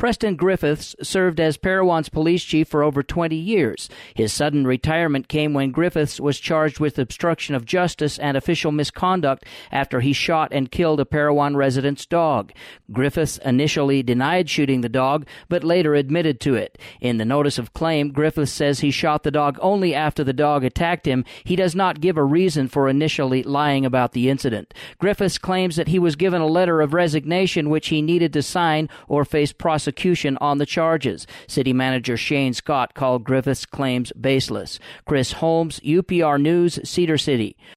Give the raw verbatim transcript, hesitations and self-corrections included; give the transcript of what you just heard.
Preston Griffiths served as Parowan's police chief for over twenty years. His sudden retirement came when Griffiths was charged with obstruction of justice and official misconduct after he shot and killed a Parowan resident's dog. Griffiths initially denied shooting the dog, but later admitted to it. In the notice of claim, Griffiths says he shot the dog only after the dog attacked him. He does not give a reason for initially lying about the incident. Griffiths claims that he was given a letter of resignation which he needed to sign or face prosecution on the charges. City Manager Shane Scott called Griffiths' claims baseless. Chris Holmes, U P R News, Cedar City.